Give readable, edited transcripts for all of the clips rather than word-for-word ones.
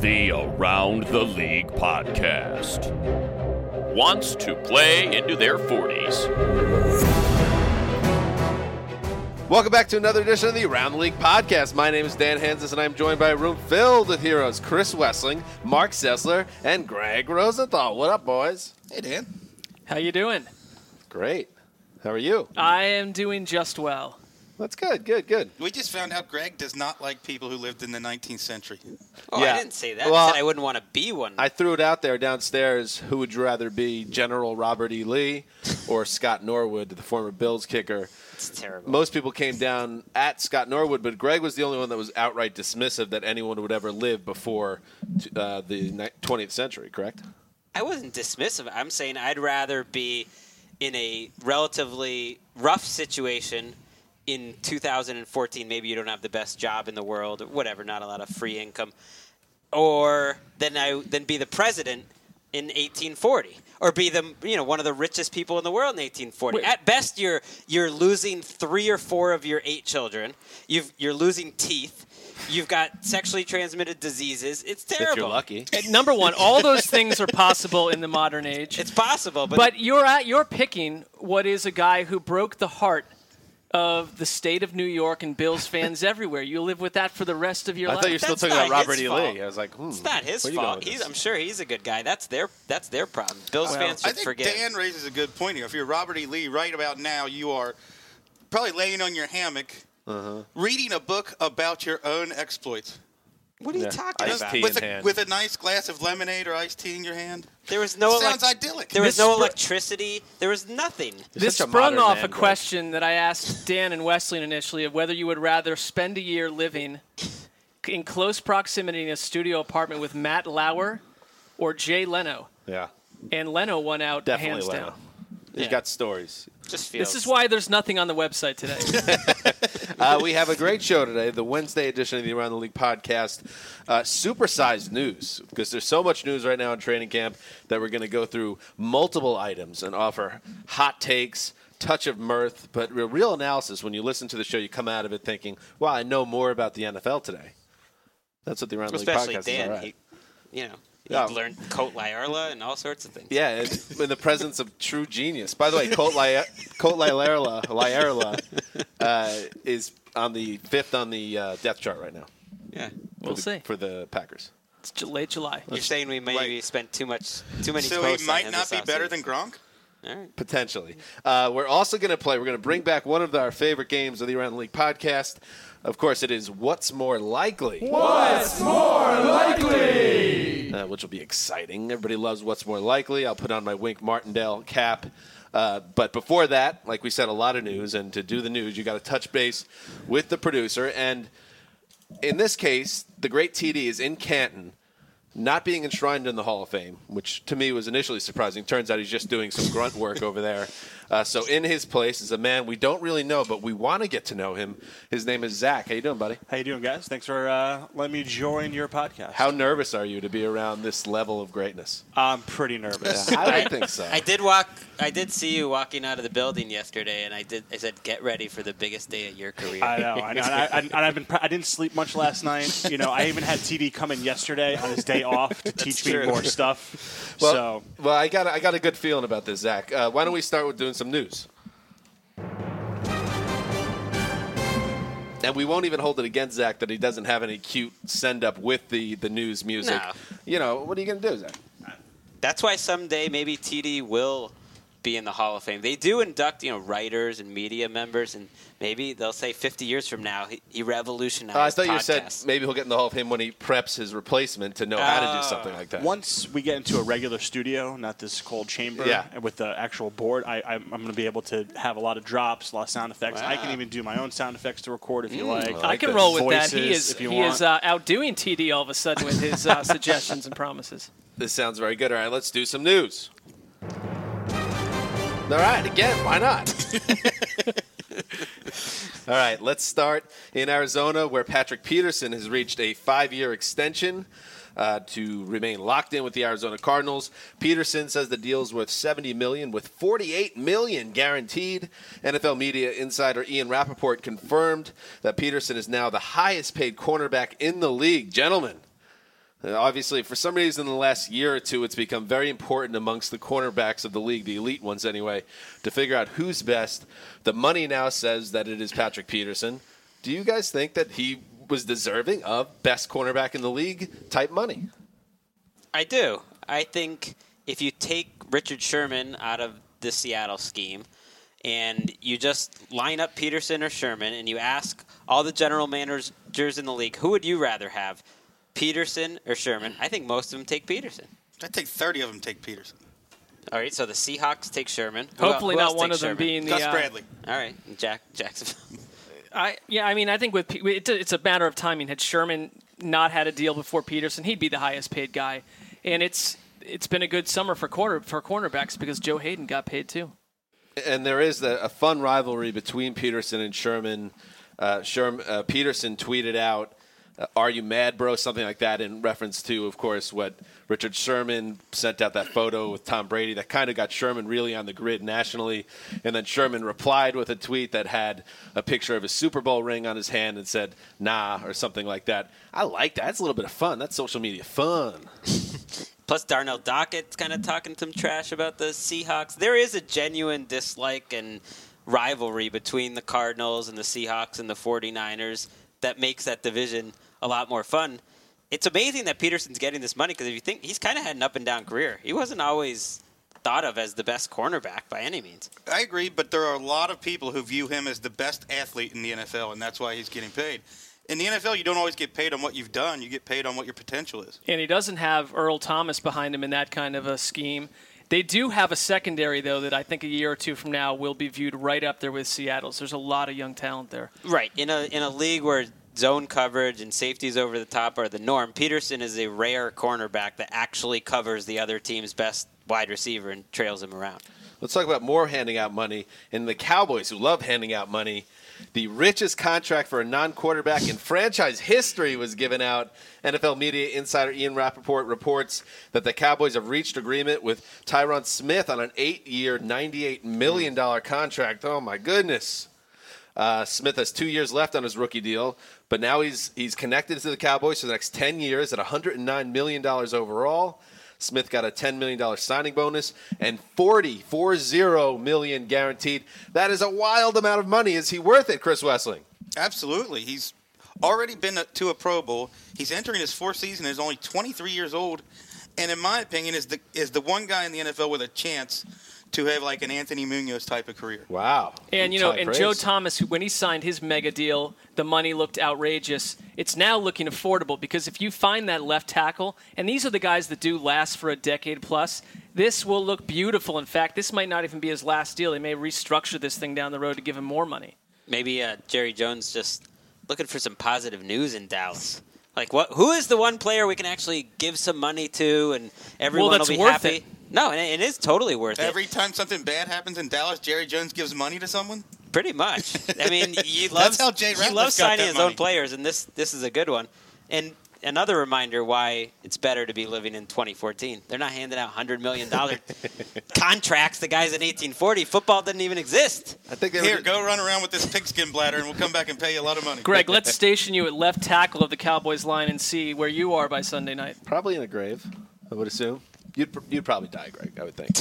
The Around the League podcast wants to play into their 40s. Welcome back to another edition of the Around the League podcast. My name is Dan Hansis, and I'm joined by a room filled with heroes: Chris Wessling, Mark Sessler, and Greg Rosenthal. What up, boys? Hey, Dan. How you doing? Great. How are you? I am doing just well. That's good, good. We just found out Greg does not like people who lived in the 19th century. Oh, Yeah. I didn't say that. Well, I said I wouldn't want to be one. I threw it out there downstairs. Who would you rather be, General Robert E. Lee or Scott Norwood, the former Bills kicker? It's terrible. Most people came down at Scott Norwood, but Greg was the only one that was outright dismissive that anyone would ever live before the 20th century, correct? I wasn't dismissive. I'm saying I'd rather be in a relatively rough situation in 2014. Maybe you don't have the best job in the world, or whatever, not a lot of free income, or then be the president in 1840, or be one of the richest people in the world in 1840. Wait. At best, you're losing 3 or 4 of your 8 children. You're losing teeth. You've got sexually transmitted diseases. It's terrible. If you're lucky. Number one, all those things are possible in the modern age. It's possible, but you're picking what is a guy who broke the heart of the state of New York and Bills fans everywhere. You live with that for the rest of your I life. thought you were still That's talking about not Robert his E. fault. Lee. I was like, it's not his where you going fault. with this? I'm sure he's a good guy. That's their problem. Bills fans I should think forget. Dan raises a good point here. If you're Robert E. Lee, right about now, you are probably laying on your hammock, reading a book about your own exploits. What are you talking Iced about? tea. in hand. With a nice glass of lemonade or iced tea in your hand. There was no Sounds idyllic. There was This no spr- electricity. There was nothing. This such a sprung modern off man, a Greg. question that I asked Dan and Wesleyan initially of whether you would rather spend a year living in close proximity in a studio apartment with Matt Lauer or Jay Leno. Yeah, And Leno won out definitely hands Leno. down. He's Yeah. got stories. Just feels. This is why there's nothing on the website today. We have a great show today, the Wednesday edition of the Around the League podcast. Supersized news, because there's so much news right now in training camp that we're going to go through multiple items and offer hot takes, touch of mirth, but real analysis. When you listen to the show, you come out of it thinking, wow, I know more about the NFL today. That's what the Around the League especially podcast Dan. is all right. He learned Colt Lyerla and all sorts of things. Yeah, in the presence of true genius. By the way, Colt Lyerla is on the 5th on the depth chart right now. Yeah. We'll see. For the Packers. It's late July. You're saying we maybe spent too many So posts he on might him not this be better offseason. than Gronk? All right. Potentially. We're also going to play. We're going to bring back one of our favorite games of the Around the League podcast. Of course, it is What's More Likely. What's more likely? Which will be exciting. Everybody loves What's More Likely. I'll put on my Wink Martindale cap. But before that, like we said, a lot of news. And to do the news, you got to touch base with the producer. And in this case, the great TD is in Canton, not being enshrined in the Hall of Fame, which to me was initially surprising. Turns out he's just doing some grunt work over there. So in his place is a man we don't really know, but we want to get to know him. His name is Zach. How you doing, buddy? How you doing, guys? Thanks for letting me join your podcast. How nervous are you to be around this level of greatness? I'm pretty nervous. I don't think so. I did see you walking out of the building yesterday, and I said, get ready for the biggest day of your career. I know. I didn't sleep much last night. I even had TD come in yesterday on his day off to teach me true. more stuff. Well, I got a good feeling about this, Zach. Why don't we start with doing some news? And we won't even hold it against Zach that he doesn't have any cute send-up with the news music. No. What are you going to do, Zach? That's why someday maybe TD will be in the Hall of Fame. They do induct, writers and media members, and maybe they'll say 50 years from now he revolutionized I thought you podcasts. said maybe he'll get in the Hall of Fame when he preps his replacement to know how to do something like that. Once we get into a regular studio, not this cold chamber, Yeah. with the actual board, I'm going to be able to have a lot of drops, a lot of sound effects. Wow. I can even do my own sound effects to record if you like. I can this. roll with Voices, that. He is if you he is want. outdoing TD all of a sudden with his suggestions and promises. This sounds very good. All right, let's do some news. All right, again, why not? All right, let's start in Arizona, where Patrick Peterson has reached a 5-year extension to remain locked in with the Arizona Cardinals. Peterson says the deal's worth $70 million, with $48 million guaranteed. NFL media insider Ian Rappaport confirmed that Peterson is now the highest-paid cornerback in the league. Gentlemen, Obviously, for some reason in the last year or two, it's become very important amongst the cornerbacks of the league, the elite ones anyway, to figure out who's best. The money now says that it is Patrick Peterson. Do you guys think that he was deserving of best cornerback in the league type money? I do. I think if you take Richard Sherman out of the Seattle scheme and you just line up Peterson or Sherman and you ask all the general managers in the league, who would you rather have, Peterson or Sherman? I think most of them take Peterson. I think 30 of them take Peterson. All right, so the Seahawks take Sherman. Hopefully who not else one takes of them Sherman? being the Gus Bradley. All right, Jacksonville. I think it's a matter of timing. Had Sherman not had a deal before Peterson, he'd be the highest paid guy. And it's been a good summer for cornerbacks because Joe Hayden got paid too. And there is a fun rivalry between Peterson and Sherman. Peterson tweeted out, "Are you mad, bro?" Something like that in reference to, of course, what Richard Sherman sent out that photo with Tom Brady that kind of got Sherman really on the grid nationally. And then Sherman replied with a tweet that had a picture of his Super Bowl ring on his hand and said, "Nah," or something like that. I like that. It's a little bit of fun. That's social media fun. Plus, Darnell Dockett's kind of talking some trash about the Seahawks. There is a genuine dislike and rivalry between the Cardinals and the Seahawks and the 49ers that makes that division a lot more fun. It's amazing that Peterson's getting this money because if you think he's kind of had an up-and-down career. He wasn't always thought of as the best cornerback by any means. I agree, but there are a lot of people who view him as the best athlete in the NFL, and that's why he's getting paid. In the NFL, you don't always get paid on what you've done. You get paid on what your potential is. And he doesn't have Earl Thomas behind him in that kind of a scheme. They do have a secondary, though, that I think a year or two from now will be viewed right up there with Seattle's. There's a lot of young talent there. Right. In a league where zone coverage and safeties over the top are the norm, Peterson is a rare cornerback that actually covers the other team's best wide receiver and trails him around. Let's talk about more handing out money. And the Cowboys, who love handing out money, the richest contract for a non-quarterback in franchise history was given out. NFL media insider Ian Rappaport reports that the Cowboys have reached agreement with Tyron Smith on an 8-year, $98 million contract. Oh, my goodness. Smith has 2 years left on his rookie deal, but now he's connected to the Cowboys for the next 10 years at $109 million overall. Smith got a $10 million signing bonus and $40 million guaranteed. That is a wild amount of money. Is he worth it, Chris Wessling? Absolutely. He's already been to a Pro Bowl. He's entering his fourth season. He's only 23 years old, and in my opinion, is the one guy in the NFL with a chance to have like an Anthony Munoz type of career. Wow. And, and Joe Thomas, when he signed his mega deal, the money looked outrageous. It's now looking affordable because if you find that left tackle, and these are the guys that do last for a decade plus, this will look beautiful. In fact, this might not even be his last deal. They may restructure this thing down the road to give him more money. Maybe Jerry Jones just looking for some positive news in Dallas. Like, who is the one player we can actually give some money to and everyone will be happy? It. No, and it is totally worth it. Every time something bad happens in Dallas, Jerry Jones gives money to someone? Pretty much. I mean, he That's how Jay Ratliff loves got signing that his money. own players, and this is a good one. And another reminder why it's better to be living in 2014. They're not handing out $100 million contracts to guys in 1840. Football didn't even exist. I think go run around with this pigskin bladder, and we'll come back and pay you a lot of money. Greg, let's station you at left tackle of the Cowboys line and see where you are by Sunday night. Probably in a grave, I would assume. You'd probably die, Greg, I would think.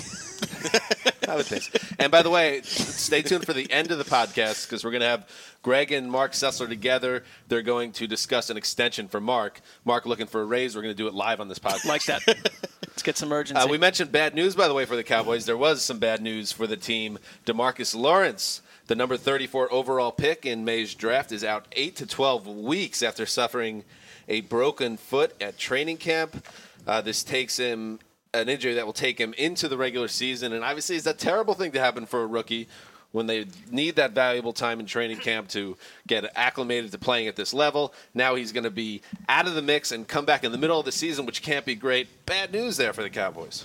I would think so. And by the way, stay tuned for the end of the podcast because we're going to have Greg and Mark Sessler together. They're going to discuss an extension for Mark. Mark looking for a raise. We're going to do it live on this podcast. Like that. Let's get some urgency. We mentioned bad news, by the way, for the Cowboys. There was some bad news for the team. DeMarcus Lawrence, the number 34 overall pick in May's draft, is out 8 to 12 weeks after suffering a broken foot at training camp. This takes him an injury that will take him into the regular season. And obviously it's a terrible thing to happen for a rookie when they need that valuable time in training camp to get acclimated to playing at this level. Now he's going to be out of the mix and come back in the middle of the season, which can't be great. Bad news there for the Cowboys.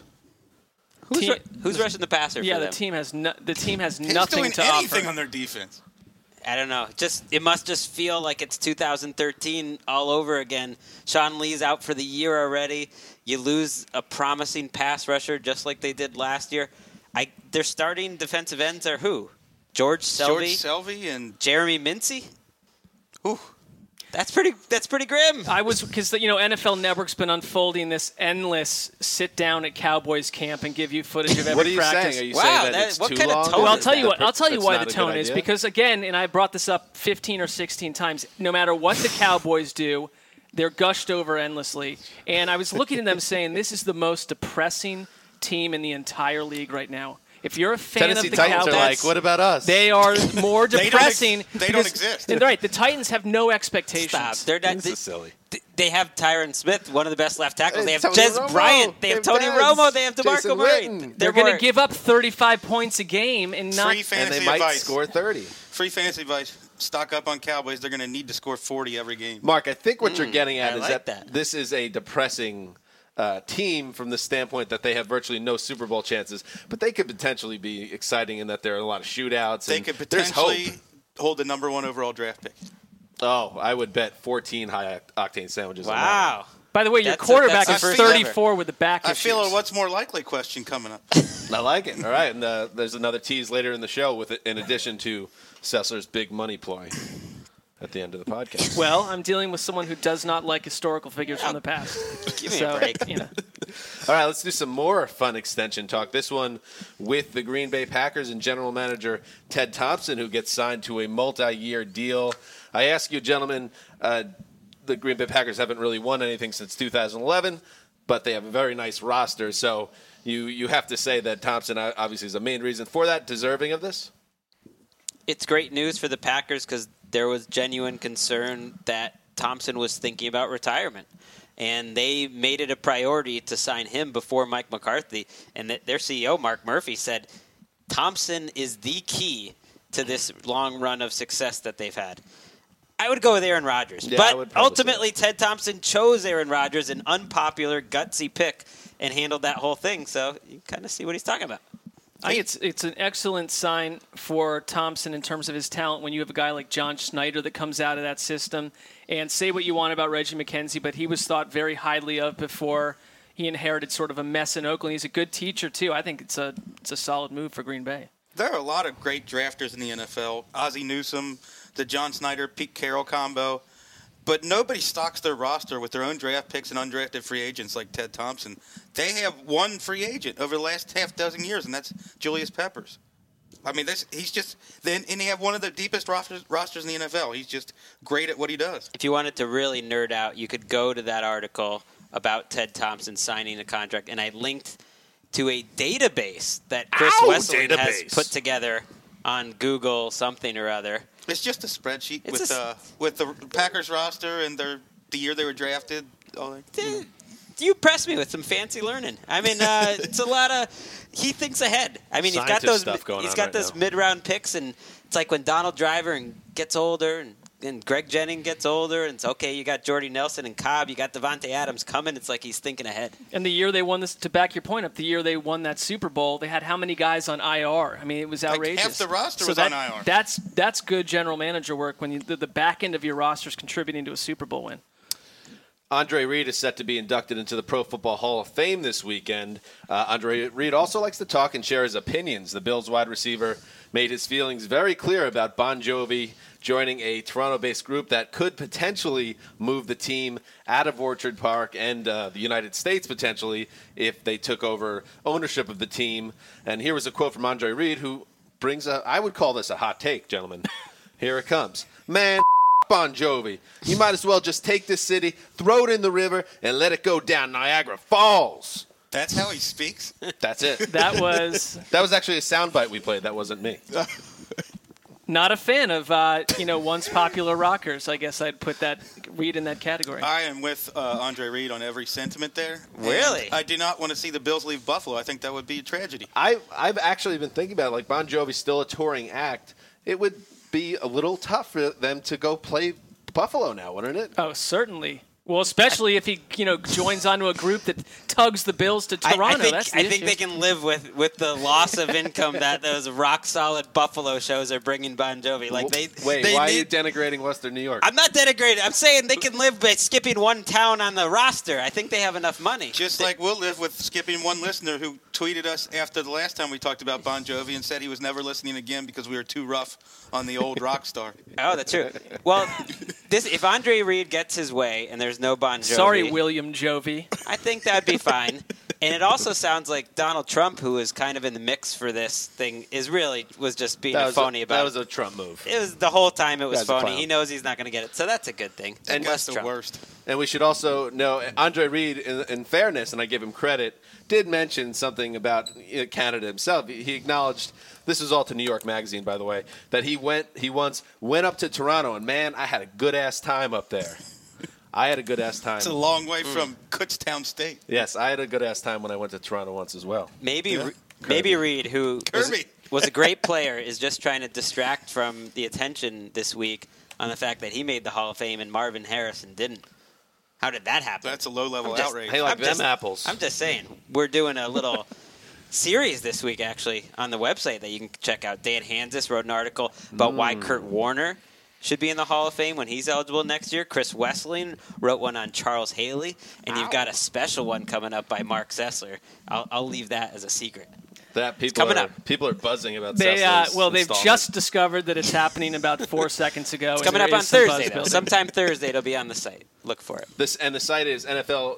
Who's rushing the passer for them? The team has nothing Who's doing to anything offer. on their defense? I don't know. It must just feel like it's 2013 all over again. Sean Lee's out for the year already. You lose a promising pass rusher just like they did last year. Their starting defensive ends are who? George Selvey and Jeremy Mincy? Ooh. That's pretty grim. I was because NFL Network's been unfolding this endless sit down at Cowboys camp and give you footage of every What are you practice. saying? Are you Wow, saying that that- it's what too kind of long? tone Well, I'll is tell you what. I'll tell you That's why not the a good tone is idea? because again, and I brought this up 15 or 16 times. No matter what the Cowboys do, they're gushed over endlessly. And I was looking at them saying, "This is the most depressing team in the entire league right now." If you're a fan Tennessee of the Titans Cowboys, are like, what about us? they are more They don't depressing. they don't exist. And right, the Titans have no expectations. Stop. They're not. This is silly. They have Tyron Smith, one of the best left tackles. They have Tony Jez Romo. Bryant. They have Tony Dez. Romo. They have DeMarco Jason Murray. Witten. They're going to give up 35 points a game and not. Free And fantasy they might advice. score 30. Free fantasy advice. Stock up on Cowboys. They're going to need to score 40 every game. Mark, I think what you're getting at I is like that that. this is a depressing team from the standpoint that they have virtually no Super Bowl chances, but they could potentially be exciting in that there are a lot of shootouts. They and could there's hope. potentially hold the number 1 overall draft pick. Oh, I would bet 14 high-octane sandwiches on that. Wow. By the way, your That's quarterback the is first 34 with the back I issues. feel a what's more likely question coming up. I like it. All right, and there's another tease later in the show with it, in addition to Sessler's big money ploy at the end of the podcast. Well, I'm dealing with someone who does not like historical figures from the past. Give me a break. All right, let's do some more fun extension talk. This one with the Green Bay Packers and general manager Ted Thompson, who gets signed to a multi-year deal. I ask you, gentlemen, the Green Bay Packers haven't really won anything since 2011, but they have a very nice roster. So you have to say that Thompson obviously is a main reason for that, deserving of this. It's great news for the Packers because there was genuine concern that Thompson was thinking about retirement. And they made it a priority to sign him before Mike McCarthy. And their CEO, Mark Murphy, said Thompson is the key to this long run of success that they've had. I would go with Aaron Rodgers. Yeah, I would but probably ultimately, Ted Thompson chose Aaron Rodgers, an unpopular, gutsy pick, and handled that whole thing. So you kind of see what he's talking about. I think it's an excellent sign for Thompson in terms of his talent when you have a guy like John Schneider that comes out of that system. And say what you want about Reggie McKenzie, but he was thought very highly of before he inherited sort of a mess in Oakland. He's a good teacher, too. I think it's a solid move for Green Bay. There are a lot of great drafters in the NFL. Ozzie Newsome, the John Snyder, Pete Carroll combo. But nobody stocks their roster with their own draft picks and undrafted free agents like Ted Thompson. They have one free agent over the last half dozen years, and that's Julius Peppers. I mean, he's just – and they have one of the deepest rosters in the NFL. He's just great at what he does. If you wanted to really nerd out, you could go to that article about Ted Thompson signing a contract, and I linked to a database that Chris Wesseling has put together on Google something or other. It's just a spreadsheet It's with the Packers roster and the year they were drafted. You pressed me with some fancy learning. I mean, it's a lot of. He thinks ahead. I mean, Scientist he's got stuff going He's on got right those now. mid-round picks, and it's like when Donald Driver gets older and Greg Jennings gets older, and it's okay. You got Jordy Nelson and Cobb. You got Devontae Adams coming. It's like he's thinking ahead. And the year they won this, to back your point up, the year they won that Super Bowl, they had how many guys on IR? I mean, it was outrageous. half the roster was that, on IR. That's good general manager work when the back end of your roster is contributing to a Super Bowl win. Andre Reed is set to be inducted into the Pro Football Hall of Fame this weekend. Andre Reed also likes to talk and share his opinions. The Bills wide receiver made his feelings very clear about Bon Jovi joining a Toronto-based group that could potentially move the team out of Orchard Park and the United States potentially if they took over ownership of the team. And here was a quote from Andre Reed, who brings I would call this a hot take, gentlemen. Here it comes. Man, Bon Jovi. You might as well just take this city, throw it in the river, and let it go down Niagara Falls. That's how he speaks. That's it. That was actually a soundbite we played. That wasn't me. not a fan of once popular rockers. I guess I'd put that Reed in that category. I am with Andre Reed on every sentiment there. Really? And I do not want to see the Bills leave Buffalo. I think that would be a tragedy. I've actually been thinking about it. Like, Bon Jovi's still a touring act. It would be a little tough for them to go play Buffalo now, wouldn't it? Oh, certainly. Well, especially if he, joins onto a group that tugs the Bills to Toronto. I think issue. they can live with the loss of income that those rock solid Buffalo shows are bringing Bon Jovi. Like Wait, they why are need- you denigrating Western New York? I'm not denigrating. I'm saying they can live by skipping one town on the roster. I think they have enough money. Just like we'll live with skipping one listener who tweeted us after the last time we talked about Bon Jovi and said he was never listening again because we were too rough on the old rock star. Oh, that's true. Well, if Andre Reed gets his way and there's no Bon Jovi, Sorry, William Jovi. I think that'd be fine. And it also sounds like Donald Trump, who is kind of in the mix for this thing, was just being a phony about it. That was a Trump move. It was the whole time it was That's a phony. clown. He knows he's not going to get it, so that's a good thing. And Less that's the Trump. worst. And we should also know Andre Reed, in fairness, and I give him credit, did mention something about Canada himself. He acknowledged, this was all to New York Magazine, by the way, that he once went up to Toronto, and man, I had a good-ass time up there. I had a good-ass time. It's a long way from Kutztown State. Yes, I had a good-ass time when I went to Toronto once as well. Maybe Reed, who was a great player, is just trying to distract from the attention this week on the fact that he made the Hall of Fame and Marvin Harrison didn't. How did that happen? That's a low-level I'm just- outrage. Hey, like I'm them just- apples. I'm just saying, we're doing a little series this week, actually, on the website that you can check out. Dan Hansis wrote an article about why Kurt Warner should be in the Hall of Fame when he's eligible next year. Chris Wesseling wrote one on Charles Haley, and you've got a special one coming up by Mark Zessler. I'll leave that as a secret. That people coming are, up. People are buzzing about They've installment. just discovered that it's happening about 4 seconds ago. It's and coming there up on is some Thursday, buzz though. building. Sometime Thursday, it'll be on the site. Look for it. The site is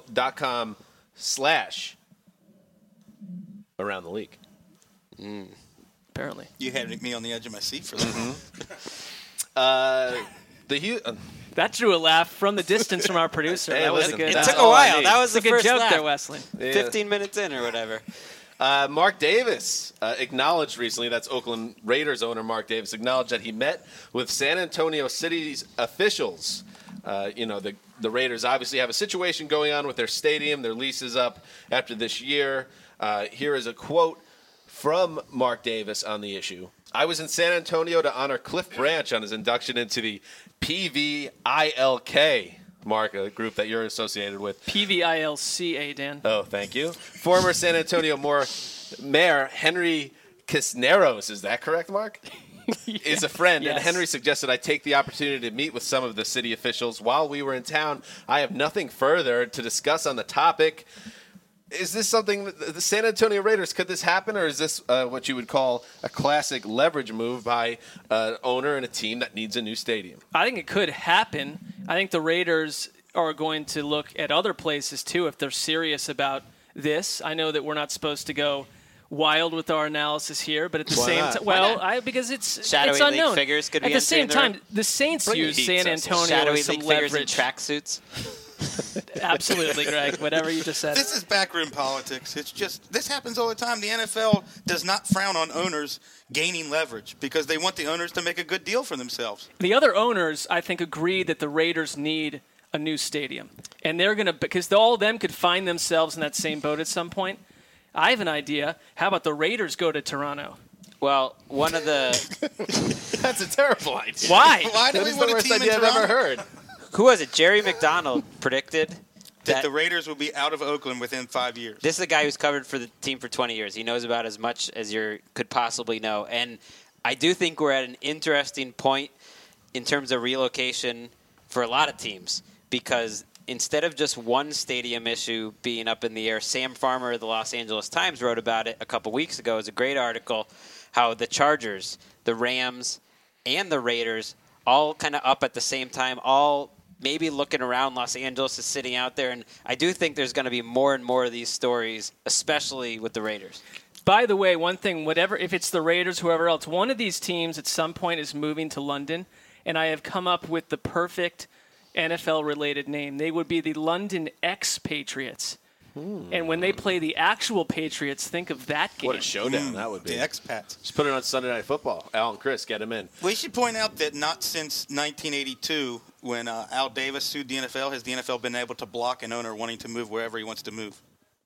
NFL.com/around the league. Apparently. You had me on the edge of my seat for that. That drew a laugh from the distance from our producer. Hey, that was listen, a good. It That's took a all I while. need. That was That's the a good first joke laugh. there, Wesley. 15 minutes in or whatever. Mark Davis acknowledged recently, that's Oakland Raiders owner Mark Davis, acknowledged that he met with San Antonio City's officials. The Raiders obviously have a situation going on with their stadium. Their lease is up after this year. Here is a quote from Mark Davis on the issue. I was in San Antonio to honor Cliff Branch on his induction into the PVILK, Mark, a group that you're associated with. PVILCA, Dan. Oh, thank you. Former San Antonio Mayor Henry Cisneros, is that correct, Mark? Is a friend, and Yes. Henry suggested I take the opportunity to meet with some of the city officials while we were in town. I have nothing further to discuss on the topic. Is this something the San Antonio Raiders, could this happen, or is this what you would call a classic leverage move by an owner and a team that needs a new stadium? I think it could happen. I think the Raiders are going to look at other places, too, if they're serious about this. I know that we're not supposed to go wild with our analysis here, but at the Why same not? time, because it's Shadowy it's league unknown. figures could at be the same entering time, the Saints Bring use the heat, San Cecil. Antonio Shadowy as some league figures in leverage. tracksuits. Absolutely, Greg. Whatever you just said. This is backroom politics. It's just, this happens all the time. The NFL does not frown on owners gaining leverage because they want the owners to make a good deal for themselves. The other owners, I think, agree that the Raiders need a new stadium. And they're going to, because all of them could find themselves in that same boat at some point. I have an idea. How about the Raiders go to Toronto? Well, one of the That's a terrible idea. Why? Why do That we is want the a worst team in idea I've Toronto? ever heard. who was it? Jerry McDonald predicted That that the Raiders will be out of Oakland within 5 years. this is a guy who's covered for the team for 20 years. He knows about as much as you could possibly know. And I do think we're at an interesting point in terms of relocation for a lot of teams because instead of just one stadium issue being up in the air, Sam Farmer of the Los Angeles Times wrote about it a couple weeks ago. It was a great article how the Chargers, the Rams, and the Raiders all kind of up at the same time, all maybe looking around. Los Angeles is sitting out there, and I do think there's going to be more and more of these stories, especially with the Raiders. By the way, one thing, if it's the Raiders, whoever else, one of these teams at some point is moving to London, and I have come up with the perfect NFL-related name. They would be the London X-Patriots. And when they play the actual Patriots, think of that game. What a showdown that would be. The expats. Just put it on Sunday Night Football. Al and Chris, get him in. We should point out that not since 1982, when Al Davis sued the NFL, has the NFL been able to block an owner wanting to move wherever he wants to move.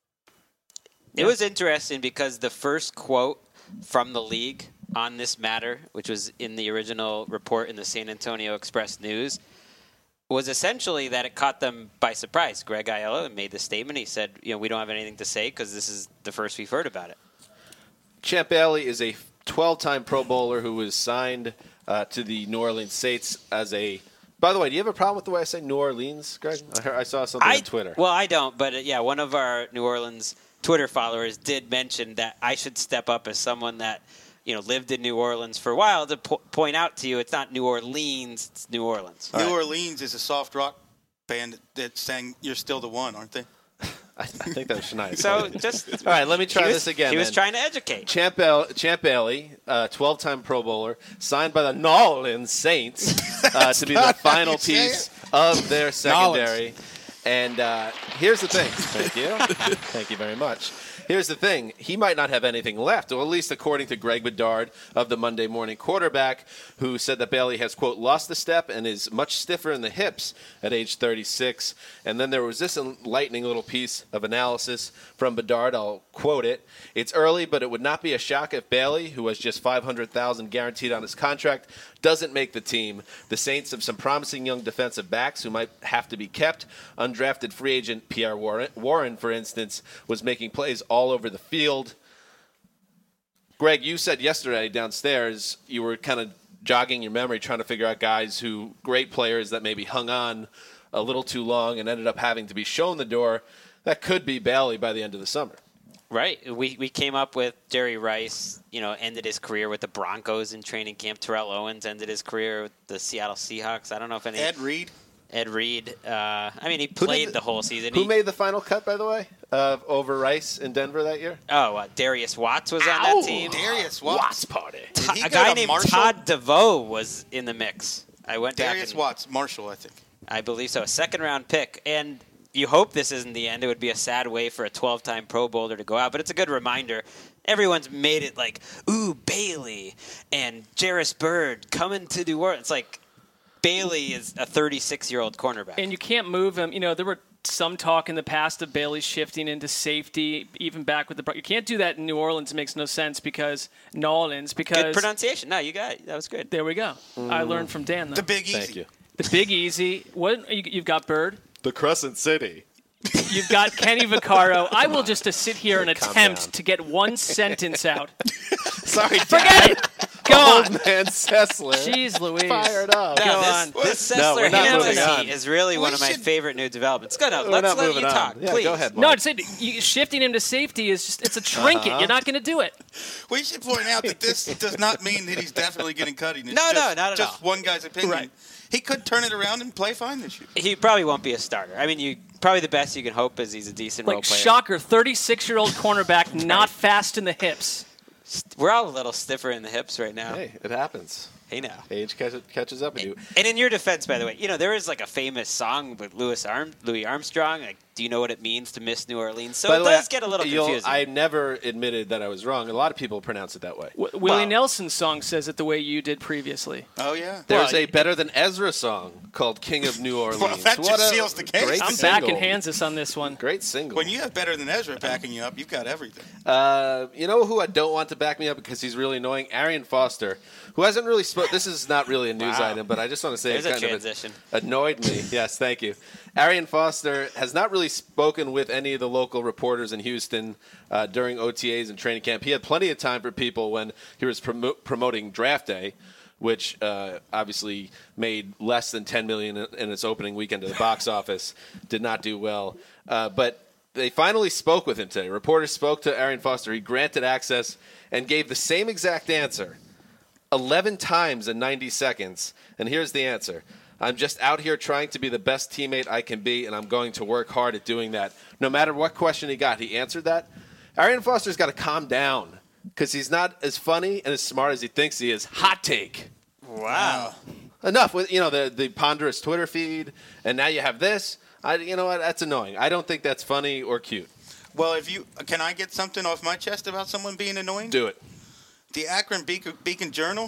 It was interesting because the first quote from the league on this matter, which was in the original report in the San Antonio Express-News, was essentially that it caught them by surprise. Greg Aiello made the statement. He said, we don't have anything to say because this is the first we've heard about it. Champ Bailey is a 12-time Pro Bowler who was signed to the New Orleans Saints as a... By the way, do you have a problem with the way I say New Orleans, Greg? I saw something on Twitter. Well, I don't, but one of our New Orleans Twitter followers did mention that I should step up as someone that lived in New Orleans for a while to point out to you it's not New Orleans, it's New Orleans. New Orleans is a soft rock band that's saying "You're Still the One," aren't they? I think that was Shania. So just all right, let me try this again. He was then. trying to educate. Champ Bailey, 12-time Pro Bowler, signed by the New Orleans Saints to be the final piece of their secondary. And here's the thing. Thank you. Thank you very much. Here's the thing. He might not have anything left, or at least according to Greg Bedard of the Monday Morning Quarterback, who said that Bailey has, quote, lost a step and is much stiffer in the hips at age 36. And then there was this enlightening little piece of analysis from Bedard. I'll quote it. It's early, but it would not be a shock if Bailey, who has just $500,000 guaranteed on his contract, doesn't make the team. The Saints have some promising young defensive backs who might have to be kept. Undrafted free agent Pierre Warren, for instance, was making plays all over the field. Greg, you said yesterday downstairs you were kind of jogging your memory, trying to figure out great players that maybe hung on a little too long and ended up having to be shown the door. That could be Bailey by the end of the summer. Right. We came up with Jerry Rice, ended his career with the Broncos in training camp. Terrell Owens ended his career with the Seattle Seahawks. I don't know if any... Ed Reed. He played the whole season. Who made the final cut, by the way, over Rice in Denver that year? Darius Watts was on that team. Darius Watts. Party. A guy named Todd DeVoe was in the mix. Darius Watts, Marshall, I think. I believe so. A second-round pick. And you hope this isn't the end. It would be a sad way for a 12-time Pro Bowler to go out. But it's a good reminder. Everyone's made it like, ooh, Bailey and Jarris Byrd coming to New Orleans. It's like Bailey is a 36-year-old cornerback. And you can't move him. There were some talk in the past of Bailey shifting into safety, even back with the... You can't do that in New Orleans. It makes no sense because... Good pronunciation. No, you got it. That was good. There we go. I learned from Dan, though. The Big Easy. Thank you. The Big Easy. You've got Bird. The Crescent City. You've got Kenny Vaccaro. I will just sit here and attempt to get one sentence out. Sorry, Forget it. Go on. Old man Sessler. Jeez Louise. Fired up. Go on. This No, we're Sessler not moving Hamilton on. is really one of my favorite new developments. Go no, let's not let moving you on. talk, Yeah, please. go ahead, No, Mark. shifting him to safety is just—it's a trinket. You're not going to do it. We should point out that this does not mean that he's definitely getting cut. It's No, just, not at just all. one guy's opinion. Right. He could turn it around and play fine this year. He probably won't be a starter. Probably the best you can hope is he's a decent role player. Shocker, 36-year-old cornerback, not fast in the hips. We're all a little stiffer in the hips right now. Hey, it happens. Hey now. Age catches up with you. And in your defense, by the way, there is like a famous song with Louis Armstrong. Like, do you know what it means to miss New Orleans? So By it the way, does get a little confusing. I never admitted that I was wrong. A lot of people pronounce it that way. Willie Nelson's song says it the way you did previously. Oh, yeah. There's a Better Than Ezra song called King of New Orleans. Well, that just seals the case. Great I'm single. backing Kansas on this one. Great single. When you have Better Than Ezra backing you up, you've got everything. You know who I don't want to back me up because he's really annoying? Arian Foster, who hasn't really spoken. This is not really a news item, but I just want to say There's it a kind transition. of annoyed me. Yes, thank you. Arian Foster has not really spoken with any of the local reporters in Houston during OTAs and training camp. He had plenty of time for people when he was promoting Draft Day, which obviously made less than $10 million in its opening weekend at the box office. Did not do well, but they finally spoke with him today. Reporters spoke to Arian Foster. He granted access and gave the same exact answer 11 times in 90 seconds. And here's the answer. I'm just out here trying to be the best teammate I can be, and I'm going to work hard at doing that. No matter what question he got, he answered that. Arian Foster's got to calm down because he's not as funny and as smart as he thinks he is. Hot take. Wow. Enough with the ponderous Twitter feed, and now you have this. You know what? That's annoying. I don't think that's funny or cute. Well, can I get something off my chest about someone being annoying? Do it. The Akron Beacon Journal.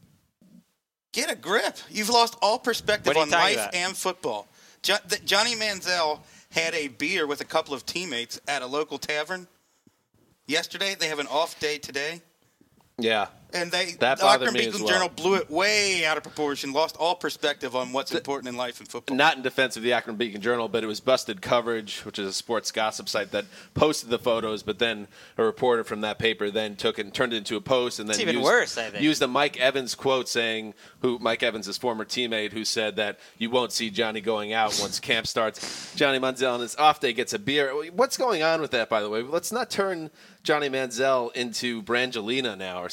Get a grip. You've lost all perspective on life and football. Johnny Manziel had a beer with a couple of teammates at a local tavern yesterday. They have an off day today. Yeah. And that the bothered Akron me Beacon as well. Journal blew it way out of proportion, lost all perspective on what's important in life and football. Not in defense of the Akron Beacon Journal, but it was Busted Coverage, which is a sports gossip site that posted the photos, but then a reporter from that paper then took it and turned it into a post and then used a Mike Evans quote saying, Mike Evans, his former teammate, who said that you won't see Johnny going out once camp starts. Johnny Manziel on his off day gets a beer. What's going on with that, by the way? Let's not turn Johnny Manziel into Brangelina now or something. By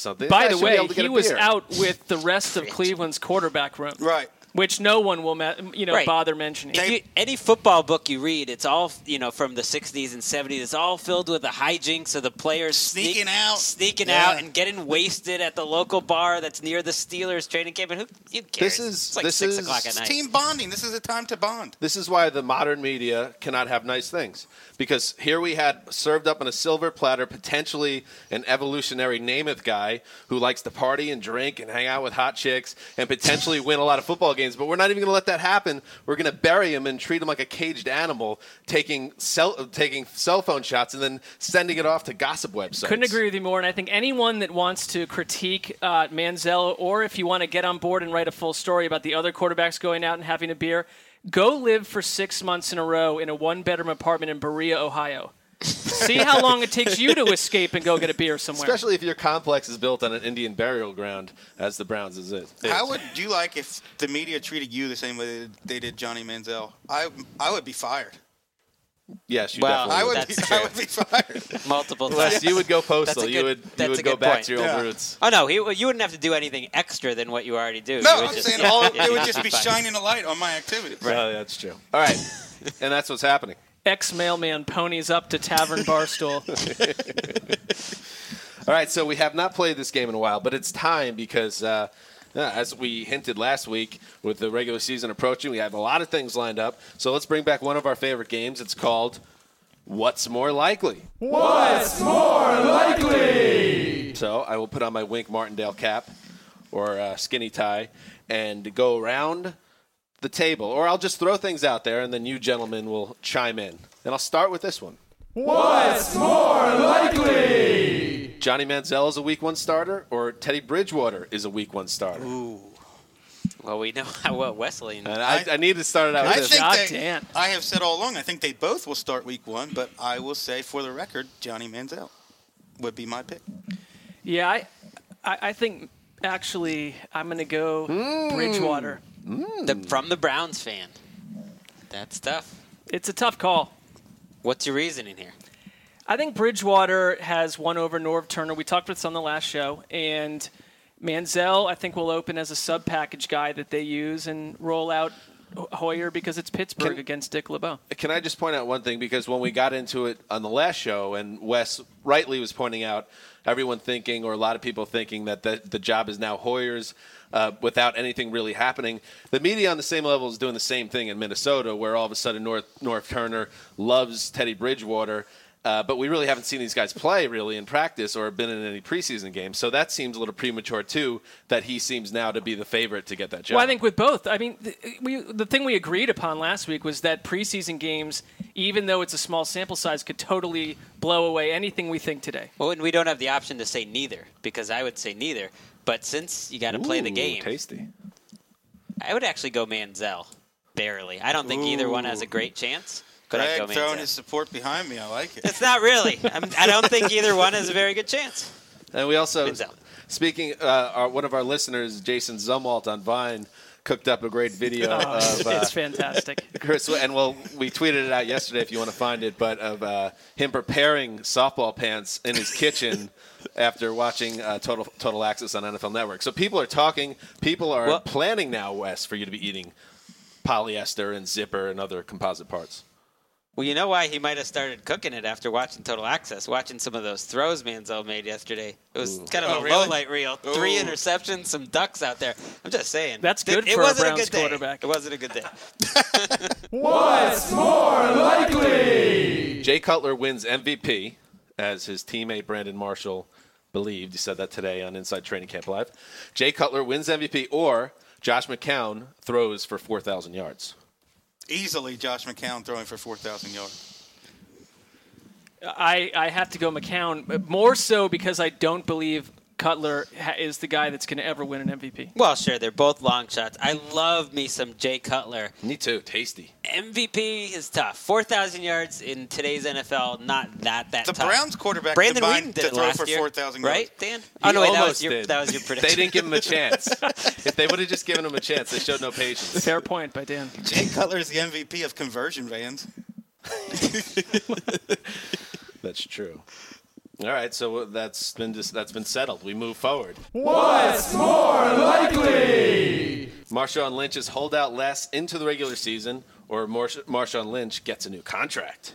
the should be way, able to get he a was beer. out with the rest of Cleveland's quarterback room. Right. Which no one will, Right. bother mentioning. Any football book you read, it's all from the '60s and '70s. It's all filled with the hijinks of the players Sneaking out, and getting wasted at the local bar that's near the Steelers training camp. And who cares? It's like 6 o'clock at night. Team bonding. This is a time to bond. This is why the modern media cannot have nice things. Because here we had served up on a silver platter potentially an evolutionary Namath guy who likes to party and drink and hang out with hot chicks and potentially win a lot of football games. But we're not even going to let that happen. We're going to bury him and treat him like a caged animal, taking cell phone shots and then sending it off to gossip websites. Couldn't agree with you more. And I think anyone that wants to critique Manziel, or if you want to get on board and write a full story about the other quarterbacks going out and having a beer, go live for 6 months in a row in a one-bedroom apartment in Berea, Ohio. See how long it takes you to escape and go get a beer somewhere. Especially if your complex is built on an Indian burial ground, as the Browns is. How would you like if the media treated you the same way they did Johnny Manziel? I would be fired. Yes, you Well, definitely would. I would be fired. Multiple times. Unless you would go postal. That's a You good- would that's a go good back point. to your old Yeah. roots. Oh no, you wouldn't have to do anything extra than what you already do. No, You would I'm just- saying yeah, it you'd would just be fine. shining a light on my activity. Oh, that's true. All right. And that's what's happening. Ex-mailman ponies up to Tavern Barstool. All right, so we have not played this game in a while, but it's time because, as we hinted last week, with the regular season approaching, we have a lot of things lined up. So let's bring back one of our favorite games. It's called What's More Likely? What's more likely? So I will put on my Wink Martindale cap or skinny tie and go around the table. Or I'll just throw things out there, and then you gentlemen will chime in. And I'll start with this one. What's more likely? Johnny Manziel is a Week 1 starter, or Teddy Bridgewater is a Week 1 starter? Well, we know how well Wesley. And I need to start it out with I this. think God they, damn. I have said all along, I think they both will start week 1, but I will say for the record, Johnny Manziel would be my pick. Yeah, I think, actually, I'm going to go Bridgewater. From the Browns fan. That's tough. It's a tough call. What's your reasoning here? I think Bridgewater has won over Norv Turner. We talked about this on the last show. And Manziel, I think, will open as a sub-package guy that they use and roll out Hoyer because it's Pittsburgh against Dick LeBeau. Can I just point out one thing? Because when we got into it on the last show, and Wes rightly was pointing out everyone thinking, or a lot of people thinking, that the job is now Hoyer's without anything really happening. The media on the same level is doing the same thing in Minnesota, where all of a sudden North Turner loves Teddy Bridgewater. But we really haven't seen these guys play really in practice or been in any preseason games. So that seems a little premature, too, that he seems now to be the favorite to get that job. Well, I think with both. I mean, the thing we agreed upon last week was that preseason games, even though it's a small sample size, could totally blow away anything we think today. Well, and we don't have the option to say neither, because I would say neither. But since you got to play the game, Tasty. I would actually go Manziel. Barely. I don't think either one has a great chance. But I'd go Greg throwing Manziel. his support behind me. I like it. It's not really. I don't think either one has a very good chance. And we also, Manziel. speaking, one of our listeners, Jason Zumwalt on Vine, cooked up a great video of It's fantastic. Chris, and we tweeted it out yesterday if you want to find it, but of him preparing softball pants in his kitchen after watching Total Access on NFL Network. So people are talking. People are planning now, Wes, for you to be eating polyester and zipper and other composite parts. Well, you know why he might have started cooking it after watching Total Access, watching some of those throws Manziel made yesterday. It was kind of a really? low-light reel. 3 interceptions, some ducks out there. I'm just saying. That's good it for a wasn't Browns good day. quarterback. It wasn't a good day. What's more likely? Jay Cutler wins MVP, as his teammate Brandon Marshall believed. He said that today on Inside Training Camp Live. Jay Cutler wins MVP, or Josh McCown throws for 4,000 yards. Easily Josh McCown throwing for 4,000 yards. I have to go McCown, but more so because I don't believe Cutler is the guy that's going to ever win an MVP. Well, sure, they're both long shots. I love me some Jay Cutler. Me too. Tasty. MVP is tough. 4,000 yards in today's NFL, not that The tough. Browns quarterback Brandon combined Whedon did to it throw last for year, 4,000 yards. right, Dan? He that was almost your did. prediction. They didn't give him a chance. If they would have just given him a chance, they showed no patience. Fair point by Dan. Jay Cutler is the MVP of conversion vans. That's true. All right, so that's been settled. We move forward. What's more likely? Marshawn Lynch's holdout lasts into the regular season, or Marshawn Lynch gets a new contract.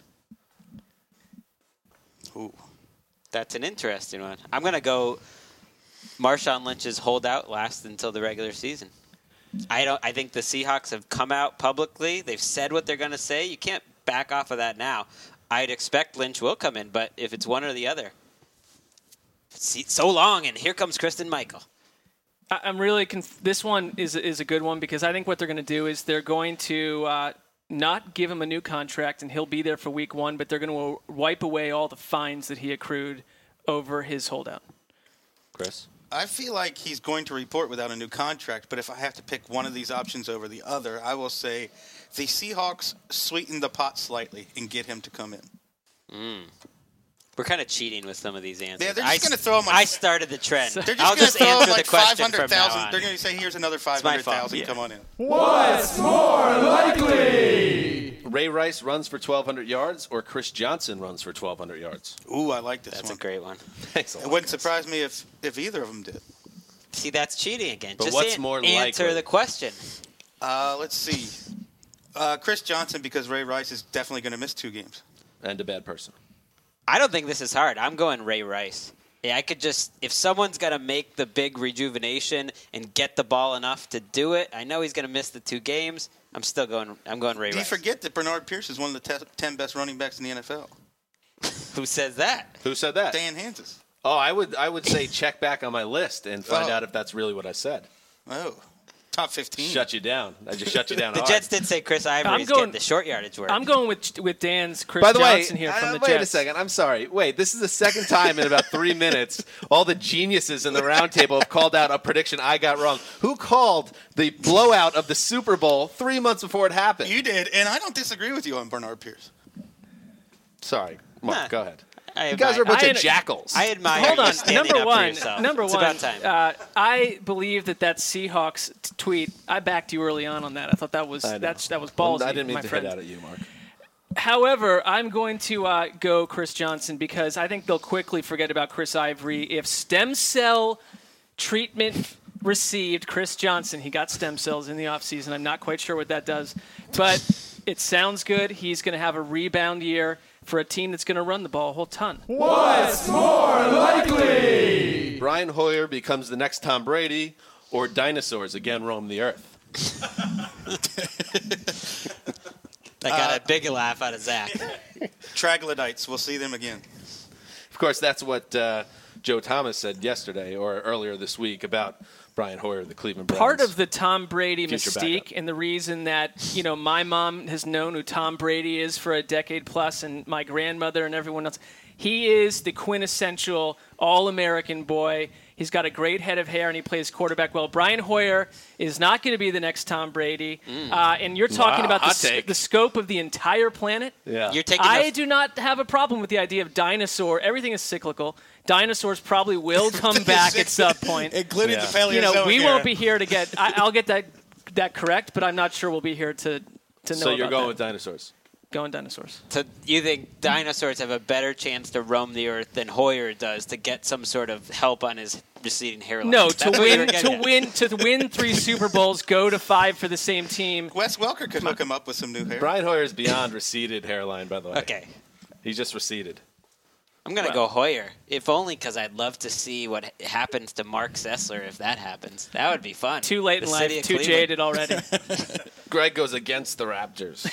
Ooh. That's an interesting one. I'm going to go Marshawn Lynch's holdout lasts until the regular season. I think the Seahawks have come out publicly. They've said what they're going to say. You can't back off of that now. I'd expect Lynch will come in, but if it's one or the other. So long, and here comes Kristen Michael. I'm really this one is a good one because I think what they're going to do is they're going to not give him a new contract and he'll be there for week 1, but they're going to wipe away all the fines that he accrued over his holdout. Chris? I feel like he's going to report without a new contract, but if I have to pick one of these options over the other, I will say the Seahawks sweeten the pot slightly and get him to come in. We're kind of cheating with some of these answers. Yeah, they're just going to throw him like... I started the trend. They're I'll just just going to throw him answer like the question from now 500,000. on. They're going to say, here's another 500,000. Come on in. What's more likely? Ray Rice runs for 1,200 yards, or Chris Johnson runs for 1,200 yards? Ooh, I like this That's one. a great one. Thanks a lot, It wouldn't Chris. surprise me if either of them did. See, that's cheating again. But Just what's more answer likely? the question. Let's see. Chris Johnson, because Ray Rice is definitely going to miss 2 games. And a bad person. I don't think this is hard. I'm going Ray Rice. Yeah, I could just, if someone's got to make the big rejuvenation and get the ball enough to do it, I know he's going to miss the 2 games. I'm going Ray Do you Rice. forget that Bernard Pierce is one of the 10 best running backs in the NFL? Who says that? Who said that? Dan Hansis. Oh, I would say check back on my list and find Oh. out if that's really what I said. Oh, top 15. Shut you down. I just shut you down The hard. Jets did say Chris Ivory's getting the short yardage work. I'm going with Dan's Chris By the Johnson way, here from the wait Jets. a second. I'm sorry. Wait, this is the second time in about 3 minutes all the geniuses in the roundtable have called out a prediction I got wrong. Who called the blowout of the Super Bowl 3 months before it happened? You did, and I don't disagree with you on Bernard Pierce. Sorry. Mark, Nah. go ahead. I You guys are a bunch I- of jackals. I admire Hold you on. standing Number up for one. yourself. Number it's one. about time. I believe that Seahawks tweet. I backed you early on that. I thought that was I know. that was ballsy. I didn't mean my to friend. hit out at you, Mark. However, I'm going to go Chris Johnson because I think they'll quickly forget about Chris Ivory if stem cell treatment received. Chris Johnson, he got stem cells in the offseason. I'm not quite sure what that does, but it sounds good. He's going to have a rebound year for a team that's going to run the ball a whole ton. What's more likely? Brian Hoyer becomes the next Tom Brady, or dinosaurs again roam the earth. I got a big laugh out of Zach. Troglodytes, we'll see them again. Of course, that's what Joe Thomas said yesterday or earlier this week about Brian Hoyer, the Cleveland Browns. Part of the Tom Brady Future mystique backup. and the reason that, my mom has known who Tom Brady is for a decade plus and my grandmother and everyone else, he is the quintessential all-American boy. He's got a great head of hair and he plays quarterback well. Brian Hoyer is not going to be the next Tom Brady. And you're talking Wow, about hot take. the scope of the entire planet. Yeah. You're taking I do not have a problem with the idea of dinosaur. Everything is cyclical. Dinosaurs probably will come back at some point. Including Yeah. the Paleozoic We era. won't be here to get. I'll get that correct, but I'm not sure we'll be here to know. So you're about going that. with dinosaurs. Going dinosaurs. So you think dinosaurs have a better chance to roam the earth than Hoyer does to get some sort of help on his receding hairline? No, That's to what you were win getting at. 3 Super Bowls, go to 5 for the same team. Wes Welker could hook him up with some new hair. Brian Hoyer is beyond receded hairline, by the way. Okay. He's just receded. I'm going to go Hoyer, if only because I'd love to see what happens to Mark Sessler if that happens. That would be fun. Too late in The life. city of Too Cleveland. jaded already. Greg goes against the Raptors.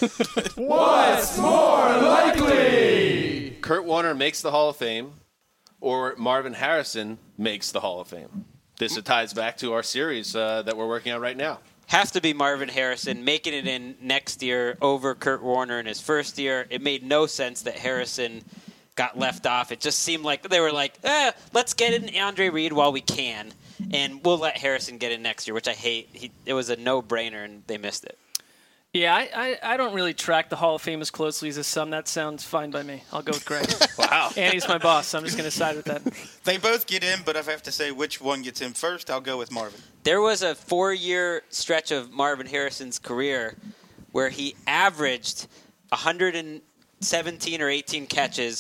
What's more likely? Kurt Warner makes the Hall of Fame, or Marvin Harrison makes the Hall of Fame. This ties back to our series that we're working on right now. Has to be Marvin Harrison making it in next year over Kurt Warner in his first year. It made no sense that Harrison got left off. It just seemed like they were like, let's get in Andre Reed while we can, and we'll let Harrison get in next year, which I hate. It was a no-brainer, and they missed it. Yeah, I don't really track the Hall of Fame as closely as some. That sounds fine by me. I'll go with Greg. Wow. And he's my boss, so I'm just going to side with that. They both get in, but if I have to say which one gets in first, I'll go with Marvin. There was a 4-year stretch of Marvin Harrison's career where he averaged 117 or 18 catches,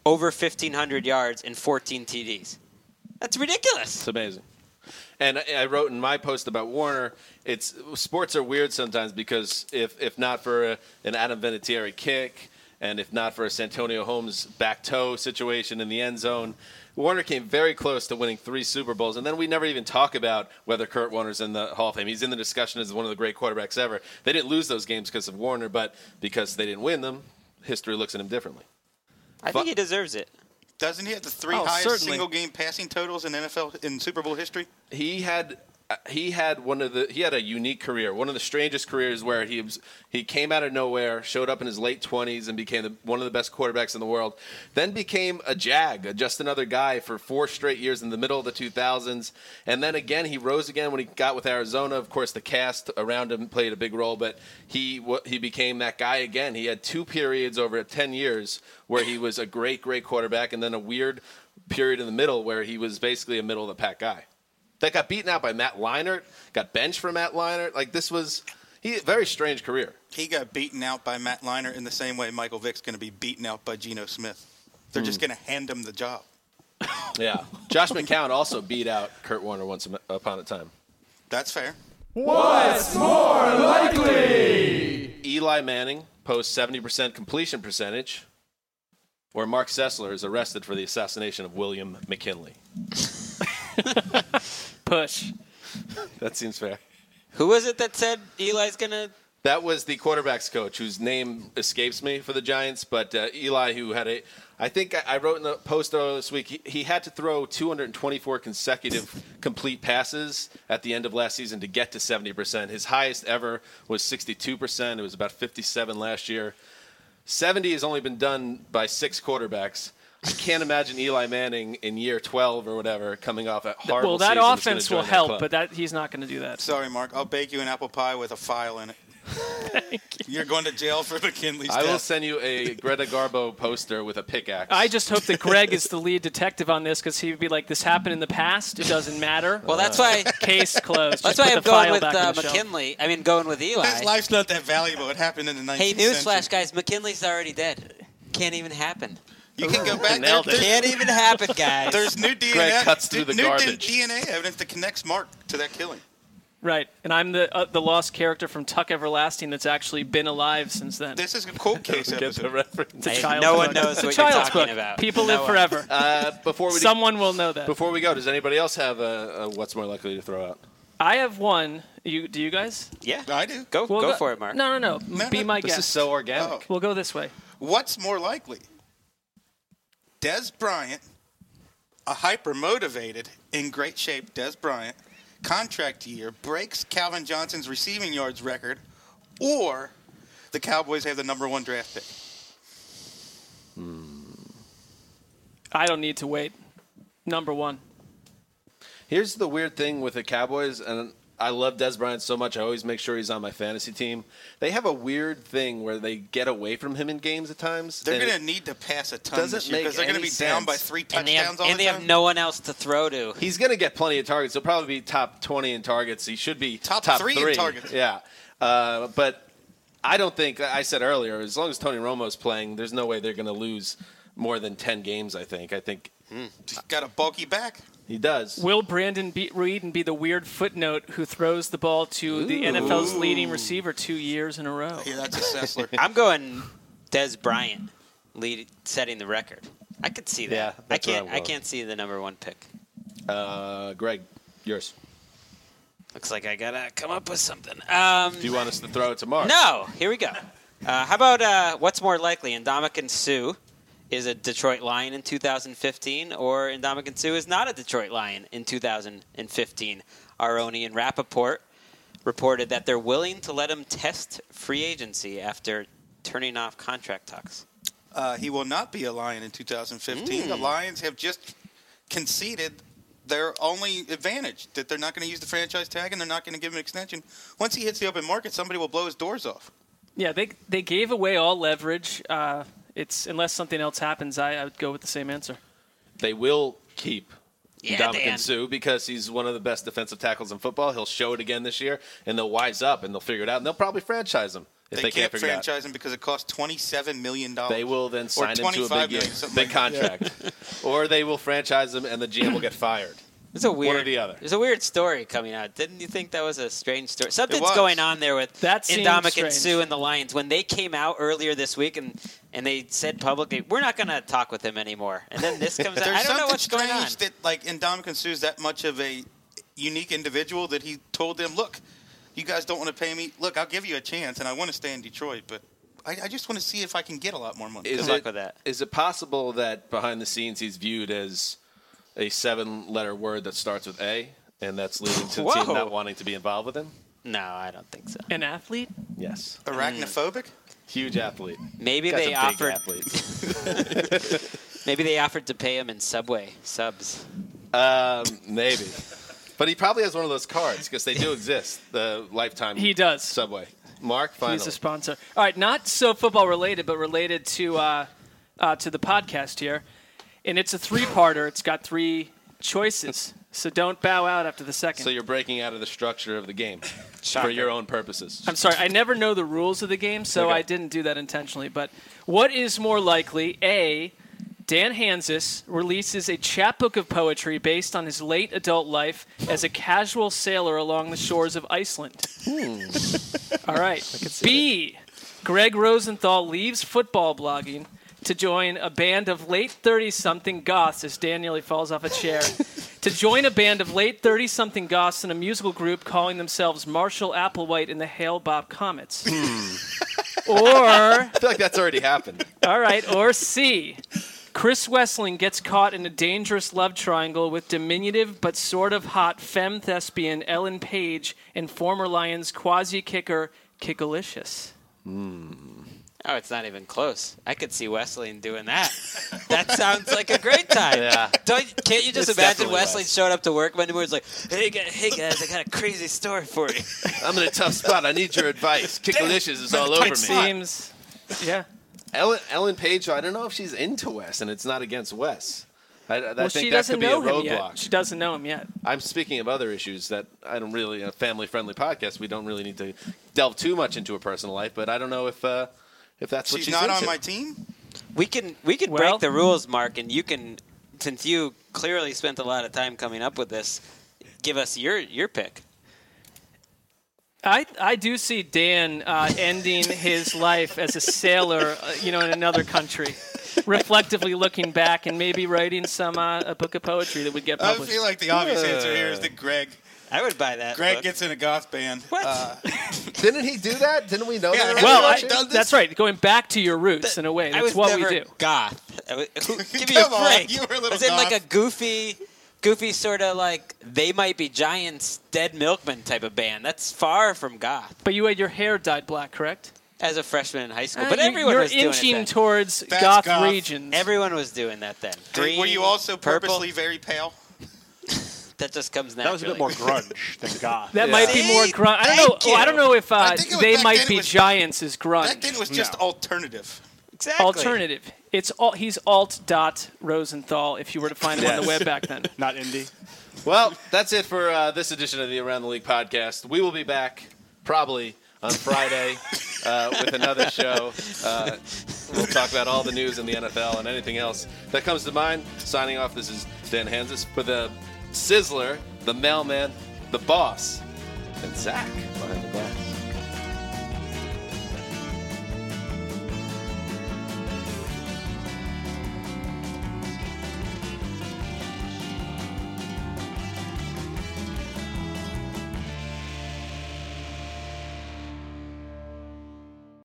over 1,500 yards and 14 TDs. That's ridiculous. It's amazing. And I wrote in my post about Warner, sports are weird sometimes because if not for an Adam Vinatieri kick and if not for a Santonio Holmes back toe situation in the end zone, Warner came very close to winning 3 Super Bowls. And then we never even talk about whether Kurt Warner's in the Hall of Fame. He's in the discussion as one of the great quarterbacks ever. They didn't lose those games because of Warner, but because they didn't win them, history looks at him differently. I think he deserves it. Doesn't he have the 3 highest certainly. single-game passing totals in NFL in Super Bowl history? He had a unique career, one of the strangest careers where he came out of nowhere, showed up in his late 20s and became one of the best quarterbacks in the world, then became a Jag, just another guy for 4 straight years in the middle of the 2000s, and then again he rose again when he got with Arizona. Of course, the cast around him played a big role, but he became that guy again. He had 2 periods over 10 years where he was a great quarterback, and then a weird period in the middle where he was basically a middle-of-the-pack guy. That got beaten out by Matt Leinart, got benched for Matt Leinart. Like, this was a very strange career. He got beaten out by Matt Leinart in the same way Michael Vick's going to be beaten out by Geno Smith. They're just going to hand him the job. Yeah. Josh McCown also beat out Kurt Warner once upon a time. That's fair. What's more likely? Eli Manning posts 70% completion percentage, or Mark Sessler is arrested for the assassination of William McKinley. Push. That seems fair. Who was it that said Eli's going to... That was the quarterback's coach, whose name escapes me for the Giants, but Eli, who had I think I wrote in the post earlier this week, he had to throw 224 consecutive complete passes at the end of last season to get to 70%. His highest ever was 62%. It was about 57 last year. 70 has only been done by 6 quarterbacks. I can't imagine Eli Manning in year 12 or whatever coming off a horrible Well, that season offense will help, but he's not going to do that. Sorry, Mark. I'll bake you an apple pie with a file in it. You're going to jail for McKinley's I will death. send you a Greta Garbo poster with a pickaxe. I just hope that Greg is the lead detective on this because he would be like, this happened in the past. It doesn't matter. Well, that's why... Case closed. That's Just why put I'm the going file with back on the shelf. McKinley. I mean, going with Eli. His life's not that valuable. It happened in the 19th Hey, newsflash, century. guys. McKinley's already dead. Can't even happen. You can go back there. Nailed it. Can't even happen, guys. There's new DNA. Greg cuts through the new garbage. DNA evidence that connects Mark to that killing. Right, and I'm the lost character from Tuck Everlasting that's actually been alive since then. This is a cold case Get the episode. reference. It's a Hey, child's no one book. knows It's a what you're child's talking book. about. People No live one. forever. Before Will know that. we go, does anybody else have a what's more likely to throw out? I have one. Do you guys? Yeah. I do. Go We'll for it, Mark. No. No, Be no, my This guest. is so organic. Oh. We'll go this way. What's more likely? Des Bryant, a hyper-motivated, in great shape Des Bryant, contract year breaks Calvin Johnson's receiving yards record, or the Cowboys have the number 1 draft pick. I don't need to wait. Number 1. Here's the weird thing with the Cowboys, and I love Des Bryant so much. I always make sure he's on my fantasy team. They have a weird thing where they get away from him in games at times. They're and going to need to pass a ton doesn't this year make because they're going to any be down by sense. 3 And they touchdowns have, all and the they time. have no one else to throw to. He's going to get plenty of targets. He'll probably be top 20 in targets. He should be Top three in targets. Yeah. But I don't think, I said earlier, as long as Tony Romo's playing, there's no way they're going to lose more than 10 games, I think. I think He's got a bulky back. he does. Will Brandon beat Reed and be the weird footnote who throws the ball to the NFL's leading receiver 2 years in a row? Yeah, that's a Sessler. I'm going Des Bryant setting the record. I could see that. Yeah, that's what I'm I going. can't see the number 1 pick. Greg, yours. Looks like I gotta come up with something. Do you want us to throw it to Mark? No, here we go. How about what's more likely? Ndamukong Suh is a Detroit Lion in 2015, or Ndamukong Suh is not a Detroit Lion in 2015. Aroni and Rappaport reported that they're willing to let him test free agency after turning off contract talks. He will not be a Lion in 2015. The Lions have just conceded their only advantage, that they're not going to use the franchise tag and they're not going to give him an extension. Once he hits the open market, somebody will blow his doors off. Yeah, they gave away all leverage. It's unless something else happens, I would go with the same answer. They will keep Yeah, Ndamukong Dan. Suh because he's one of the best defensive tackles in football. He'll show it again this year, and they'll wise up, and they'll figure it out, and they'll probably franchise him. if They they can't can't figure it out. franchise him because it costs $27 million. They will then sign him to a $25 big, million, something big like that. contract. Or they will franchise him and the GM will get fired. There's a weird, One or the other. There's a weird story coming out. Didn't you think that was a strange story? Something's was. going on there with That seems Ndamukong strange. Suh and the Lions. When they came out earlier this week and they said publicly, we're not going to talk with him anymore. And then this comes out. There's I don't know something what's going on. strange that, like, Ndamukong Suh is that much of a unique individual that he told them, look, you guys don't want to pay me. Look, I'll give you a chance, and I want to stay in Detroit, but I just want to see if I can get a lot more money. Is Good luck it, with that. is it possible that behind the scenes he's viewed as a 7-letter word that starts with A, and that's leading to the team Whoa. not wanting to be involved with him? No, I don't think so. An athlete? Yes. Arachnophobic? Huge athlete. Maybe Guy's they a big offered. athlete. Maybe they offered to pay him in Subway subs. Maybe. But he probably has one of those cards because they do exist. The lifetime He does. Subway. Mark, finally. He's a sponsor. All right, not so football related, but related to the podcast here. And it's a 3-parter. It's got 3 choices. So don't bow out after the second. So you're breaking out of the structure of the game for Shocker. your own purposes. I'm sorry, I never know the rules of the game, so Okay. I didn't do that intentionally. But what is more likely? A, Dan Hansis releases a chapbook of poetry based on his late adult life as a casual sailor along the shores of Iceland. All right. B, Greg Rosenthal leaves football blogging to join a band of late 30-something goths, as Dan nearly falls off a chair, to join a band of late 30-something goths in a musical group calling themselves Marshall Applewhite and the Hale Bopp Comets. Or, I feel like that's already happened. all right, or C, Chris Wessling gets caught in a dangerous love triangle with diminutive but sort of hot femme thespian Ellen Page and former Lions quasi-kicker Kickalicious. Oh, it's not even close. I could see Wesleyan doing that. That sounds like a great time. Yeah. Can't you just It's imagine definitely Wesleyan Wes. showing up to work Monday morning? He's like, hey guys, I got a crazy story for you. I'm in a tough spot. I need your advice. Kickalicious is all over me. It seems, yeah. Ellen Page, I don't know if she's into Wes, and it's not against Wes. I Well, think she that doesn't could be a know him roadblock. yet. She doesn't know him yet. I'm speaking of other issues that I don't really, a family-friendly podcast, we don't really need to delve too much into her personal life, but I don't know if that's what She's she's not into. on my team? We can Well- break the rules, Mark, and you can, since you clearly spent a lot of time coming up with this, give us your pick. I do see Dan ending his life as a sailor, in another country, reflectively looking back and maybe writing a book of poetry that would get I published. feel like the obvious answer here is that Greg I would buy that. Greg book. gets in a goth band. What? Didn't he do that? Didn't we know Yeah, that? have well, you I- actually done this? that's right. Going back to your roots in a way. I That's was what never we do. goth. Give me a Come on, break. you were a little was it like a goth. goofy sort of like They Might Be Giants, Dead Milkmen type of band? That's far from goth. But you had your hair dyed black, correct? As a freshman in high school, but You're- everyone you're was doing inching it then. towards That's goth goth. regions. Everyone was doing that then. Green, Were you also purple? purposely very pale? That just comes That naturally. was a bit more grunge than goth. that might be more See? grunge. I don't know. Thank you. I don't know if I think it was They back Might then Be it was- Giants is grunge. Back then it was just No. alternative. Exactly. Alternative. He's alt. Rosenthal. If you were to find him on the web back then. Not indie. Well, that's it for this edition of the Around the League podcast. We will be back probably on Friday with another show. We'll talk about all the news in the NFL and anything else that comes to mind. Signing off, this is Dan Hansis for the Sizzler, the Mailman, the Boss, and Zach behind the